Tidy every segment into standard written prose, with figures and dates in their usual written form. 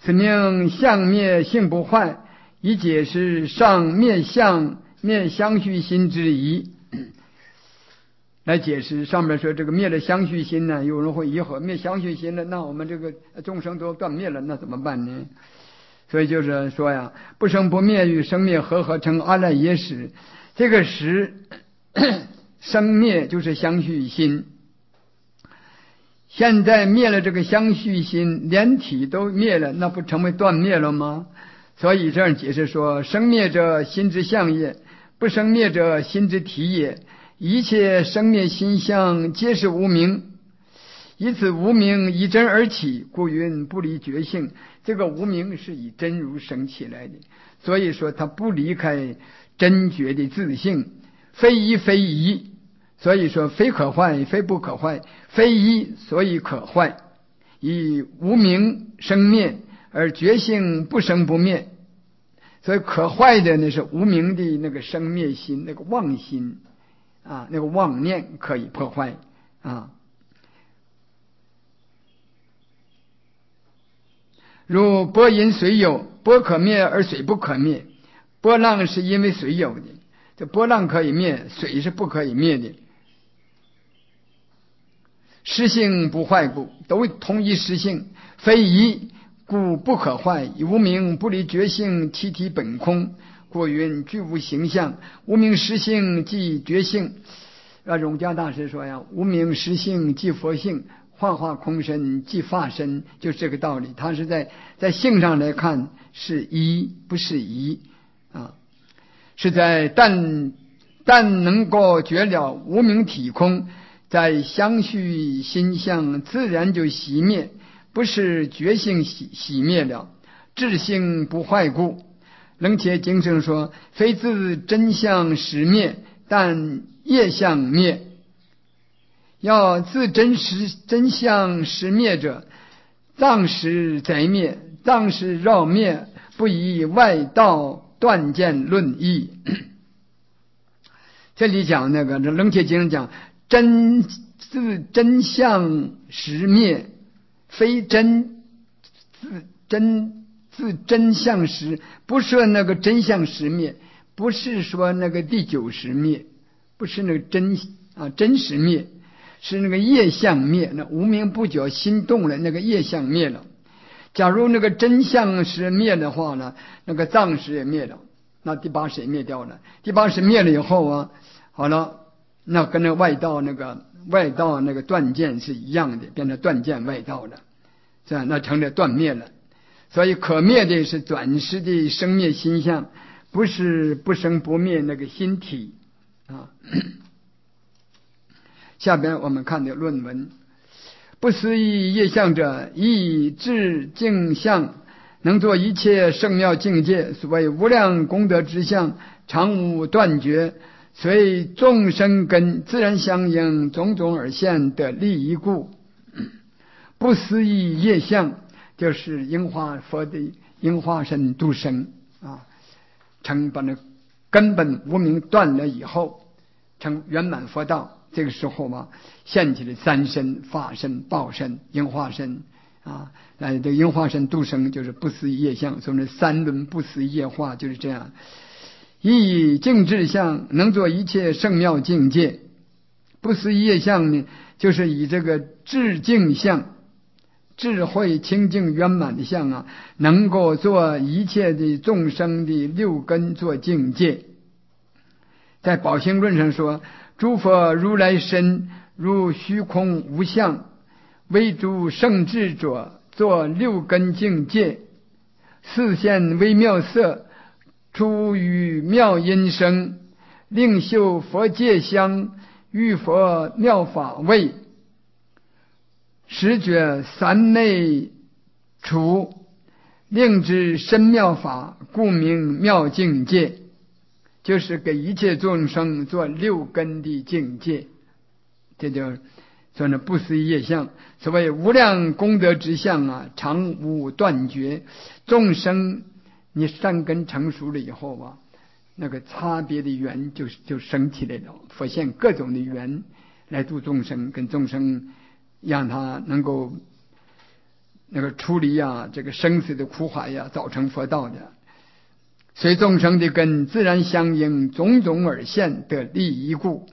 此名相灭性不坏，以解释上灭相灭相续心之疑。来解释上面说这个灭了相续心呢，有人会疑惑，灭相续心了，那我们这个众生都断灭了，那怎么办呢？所以就是说呀，不生不灭与生灭合成阿赖耶识，这个识生灭就是相续心。现在灭了这个相续心，连体都灭了，那不成为断灭了吗？所以这样解释说，生灭者心之相也，不生灭者心之体也。一切生灭心相皆是无明，以此无明以真而起，故云不离觉性。这个无明是以真如生起来的，所以说它不离开真觉的自性，非一非一，所以说非可坏非不可坏，非一所以可坏，以无明生灭而觉性不生不灭。所以可坏的呢是无明的那个生灭心，那个妄心啊，那个妄念可以破坏啊。如波音水有，波可灭而水不可灭。波浪是因为水有的，这波浪可以灭，水是不可以灭的。实性不坏故，都同一实性，非一故不可坏。无明不离觉性，其体本空，故云具无形象。无明实性即觉性。永嘉大师说呀，无明实性即佛性，幻化空身即法身，就是这个道理。他是在性上来看是一，不是一啊，是在但能够觉了无明体空，在相续心相自然就熄灭，不是觉性熄灭了，智性不坏故。楞伽经上说，非自真相实灭，但业相灭。要自真相实灭者，藏识贼灭，藏识绕灭，不以外道断见论义。这里讲那个楞伽经讲自真相实灭，非自真相实，不是那个真相实灭，不是说那个第九识灭，不是那个真实灭，是那个业相灭。那无明不觉心动了，那个业相灭了。假如那个真相识灭的话呢，那个藏识也灭了，那第八识也灭掉了。第八识灭了以后啊，好了，那跟那外道那个断见是一样的，变成断见外道了，是吧？那成了断灭了。所以可灭的是短时的生灭心相，不是不生不灭那个心体啊。下边我们看的论文，不思议业相者，以智境相，能作一切圣妙境界，所谓无量功德之相，常无断绝，随众生根自然相应，种种而现的利益故。不思议业相就是应化佛的应化身度生啊，成把那根本无明断了以后，成圆满佛道。这个时候嘛，现起了三身：法身、报身、应化身啊。这个应化身度生就是不思议业相，所以说三轮不思议业化就是这样。以净智相能做一切圣妙境界，不思议业相呢，就是以这个智净相，智慧清净圆满的相啊，能够做一切的众生的六根做境界。在宝性论上说，诸佛如来身如虚空无相，为诸圣智者作六根境界，四现微妙色，出于妙音声，令修佛界香，遇佛妙法味，实觉三昧处，令知深妙法，故名妙境界。就是给一切众生做六根的境界，这就说呢不思议业相。所谓无量功德之相啊，常无断绝。众生你善根成熟了以后啊，那个差别的缘就生起来了，佛现各种的缘来度众生，跟众生让他能够那个处理这个生死的苦海造成佛道的。随众生的根自然相应，种种而现的利益故。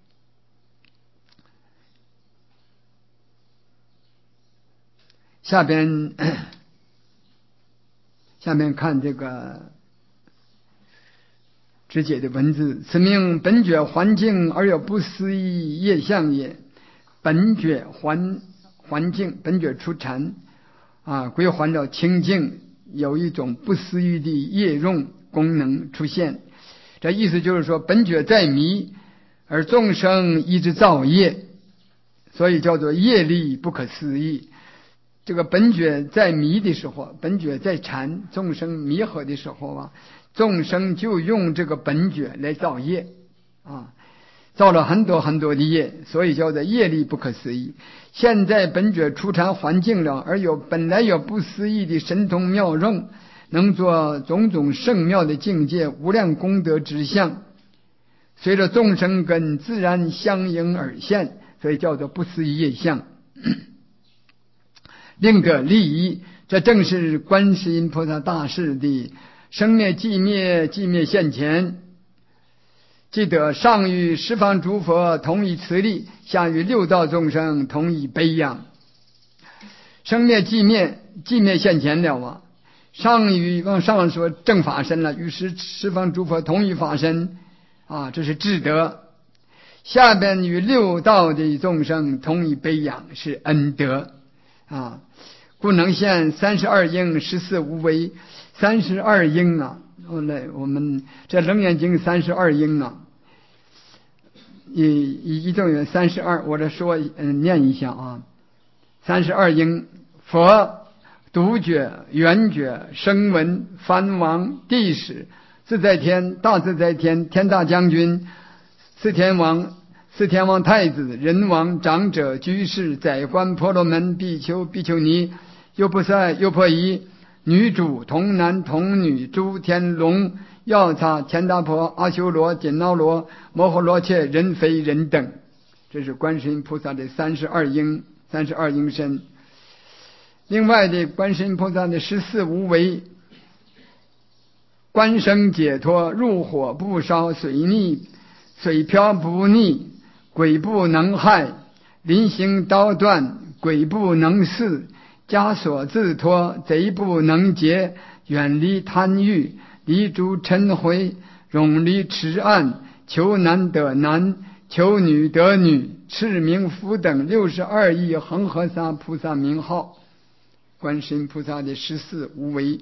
下边看这个直解的文字：此名本觉环境而有不思议业相也。本觉环境，本觉出禅归还到清净，有一种不思议的业用功能出现。这意思就是说，本觉在迷，而众生一直造业，所以叫做业力不可思议。这个本觉在迷的时候，本觉在禅，众生迷惑的时候众生就用这个本觉来造业造了很多很多的业，所以叫做业力不可思议。现在本觉出禅环境了，而本来有不思议的神通妙用，能做种种圣妙的境界，无量功德之相，随着众生根自然相应而现，所以叫做不思议业相。令得利益，这正是观世音菩萨大士的生灭寂灭现前。记得上与十方诸佛同以慈力，下与六道众生同以悲仰。生灭寂灭现前了上与往上说正法身了，与十方诸佛同以法身这是智德。下边与六道的众生同以悲仰，是恩德故能现32应14无为。32应后来我们这楞严经32应一共有32，我这说念一下32应：佛、独觉、圆觉、声闻、梵王、地使、自在天、大自在天、天大将军、四天王太子、人王、长者、居士、宰官、婆罗门、比丘、比丘尼、优婆塞、优婆夷、女主、童男、童女、诸天龙、药叉、乾达婆、阿修罗、紧那罗、摩诃罗伽、人非人等。这是观世音菩萨的32应身。另外的观世音菩萨的14无为：观生解脱，入火不烧，水漂不溺，鬼不能害，临行刀断，鬼不能肆，枷锁自脱，贼不能劫，远离贪欲，离诸嗔恚，永离痴暗，求男得男，求女得女，赤名福等62亿恒河沙菩萨名号。观世音菩萨的14无为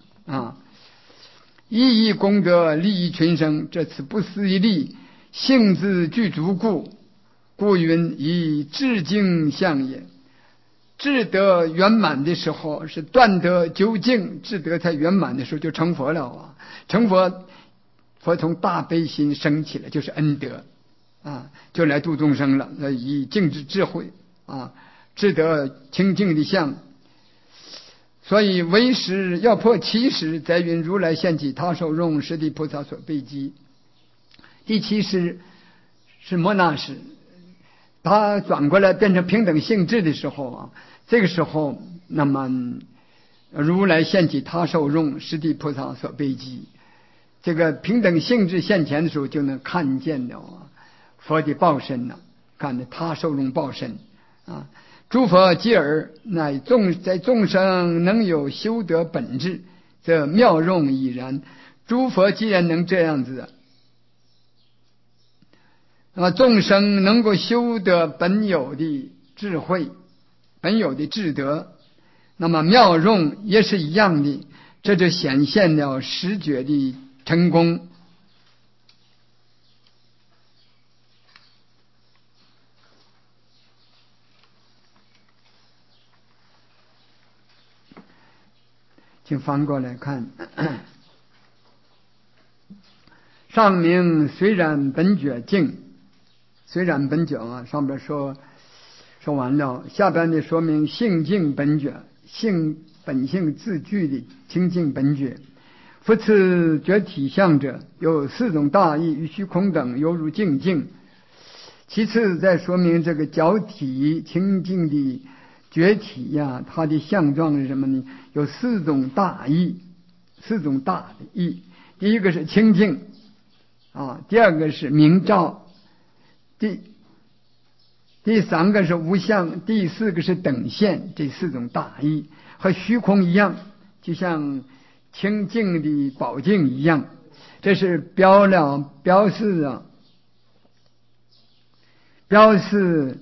一义功德利益群生，这次不思议力性自具足故云以智境相也。智德圆满的时候是断得究竟，智德才圆满的时候就成佛了成佛从大悲心升起来，就是恩德就来度众生了。以净智智慧智德清净的相。所以为时要破7时，在云如来现起他受用，实地菩萨所备机。第7时是摩那时，他转过来变成平等性质的时候这个时候那么如来现起他受用，实地菩萨所备机。这个平等性质现前的时候，就能看见了佛的报身看着他受用报身诸佛继而乃在众生能有修得本质，则妙用已然。诸佛既然能这样子众生能够修得本有的智慧，本有的智德，那么妙用也是一样的，这就显现了实觉的成功。请翻过来看，上明虽然本觉净，虽然本觉上边说完了，下边的说明性净本觉，本性自具的清净本觉。复此觉体相者，有4种大义，与虚空等犹如净。其次再说明这个觉体清净的觉体呀，它的相状是什么呢？有四种大义，四种大的义。第一个是清净第二个是明照，第三个是无相，第四个是等现。这四种大义和虚空一样，就像清净的宝镜一样，这是标示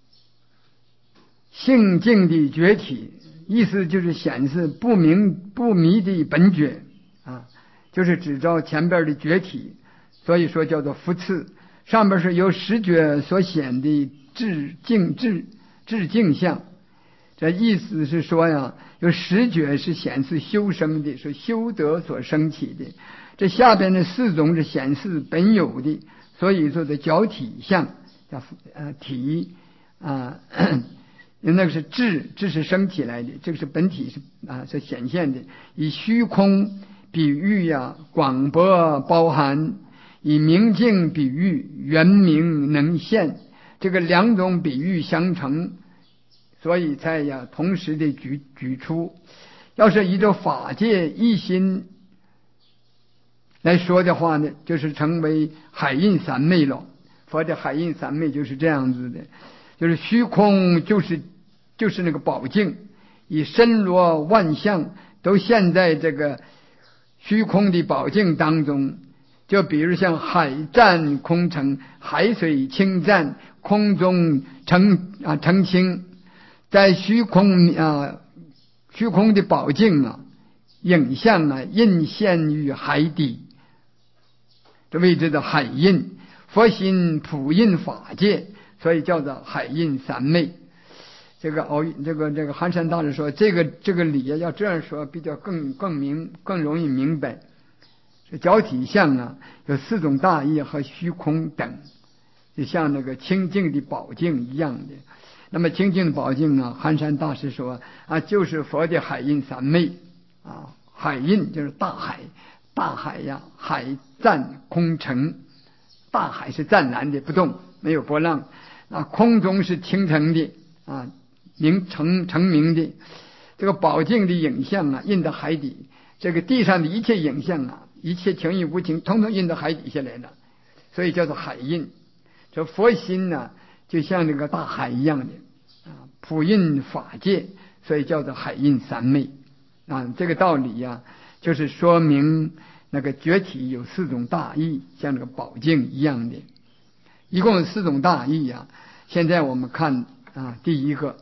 性净的觉体，意思就是显示不明不迷的本觉就是指照前边的觉体，所以说叫做福次。上边是由实觉所显的智净相，这意思是说呀，有实觉是显示修生的，是修德所生起的。这下边的四种是显示本有的，所以说的角体相叫体因为那个是智是生起来的，这个是本体是所显现的。以虚空比喻广博包含，以明净比喻圆明能现，这个两种比喻相成，所以才同时的举出。要是以这法界一心来说的话呢，就是成为海印三昧了。佛的海印三昧就是这样子的，就是虚空就是那个宝镜，以身罗万象都现在这个虚空的宝镜当中。就比如像海湛空澄，海水清湛，空中澄清，在虚空的宝镜影像印现于海底，这谓之的海印。佛心普印法界，所以叫做海印三昧。这个寒山大师说，这个理要这样说比较更容易明白。这角体相有四种大义和虚空等，就像那个清净的宝镜一样的。那么清净的宝镜寒山大师说就是佛的海印三昧海印就是大海海湛空澄，大海是湛蓝的不动，没有波浪空中是清澄的澄明的。这个宝镜的影像印到海底，这个地上的一切影像一切情与无情统统印到海底下来了，所以叫做海印。这佛心就像那个大海一样的普印法界，所以叫做海印三昧这个道理就是说明那个觉体有四种大义，像那个宝镜一样的，一共有四种大义现在我们看第一个，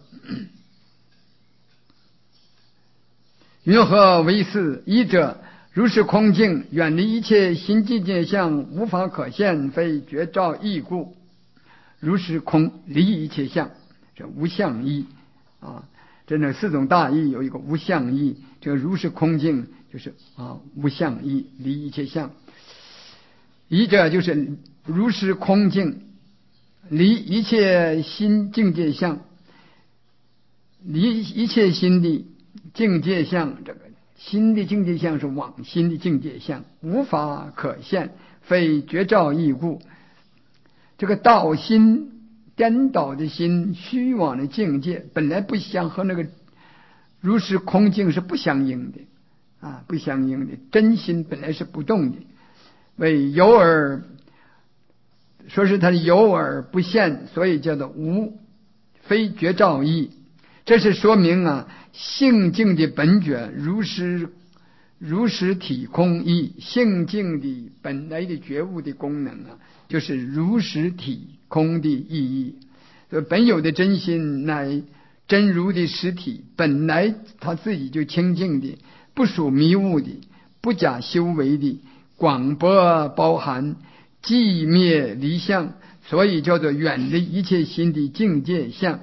云何为是？一者如是空境，远离一切心境界相，无法可现，非觉照义故。如是空，离一切相，这无相义这四种大义有一个无相义，这个如是空境就是无相义，离一切相。一者就是如是空境，离一切心境界相，离一切心的境界相，这个心的境界相是往心的境界相，无法可现，非觉照义故。这个倒心颠倒的心，虚妄的境界本来不相和那个如是空境是不相应的不相应的。真心本来是不动的，为有而说是它有而不现，所以叫做无，非觉照义。这是说明性境的本觉如实体空义。性境的本来的觉悟的功能就是如实体空的意义。本有的真心乃真如的实体，本来它自己就清净的，不属迷雾的，不假修为的，广博包含，寂灭离相，所以叫做远离一切心的境界相。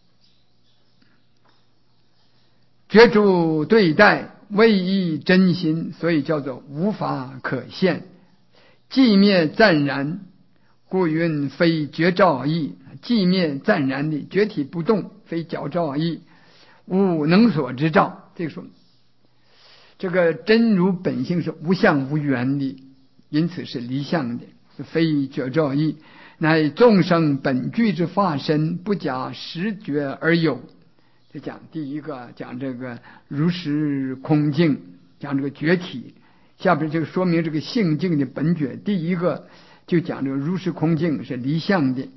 觉住对待唯一真心，所以叫做无法可现。寂灭暂然，故云非觉照义。寂灭暂然的觉体不动，非觉照义。无能所知照，这个说这个真如本性是无相无缘的，因此是离相的，非觉照义。乃众生本具之化身，不假实觉而有。 是讲第一个讲这个如实空境，讲这个觉体，下边这个说明这个性境的本觉。第一个就讲这个如实空境是离相的。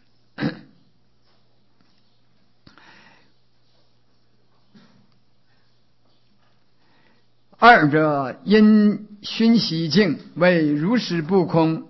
二者因熏习境为如实不空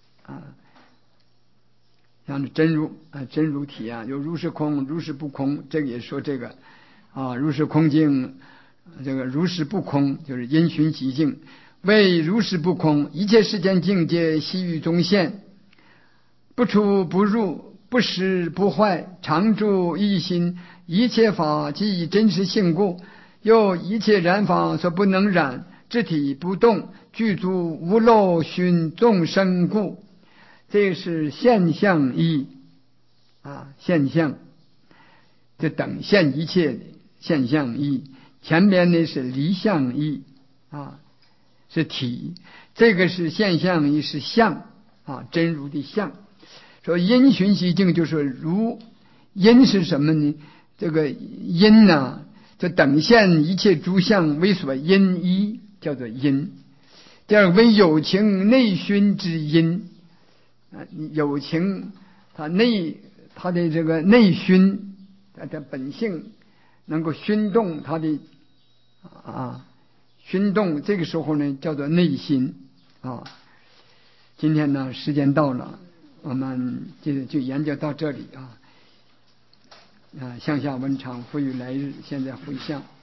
像真如体有如实空如实不空，这个也说这个如实空境，这个如实不空就是因熏习境为如实不空，一切世间境界悉于中现，不出不入，不实不坏，常住一心，一切法即真实性故，又一切染法所不能染，肢体不动，具足无漏熏众生故。这是现象义现象这等现一切的现象义。前边呢是离相义是体，这个是现象义是相真如的相。说因循习境就是如，因是什么呢？这个因这等现一切诸相为所因依，叫做因。第二为有情内熏之因有情它的这个内熏，它的本性能够熏动它的熏动，这个时候呢叫做内心今天呢时间到了，我们就研究到这里向下文长，复于来日。现在回向。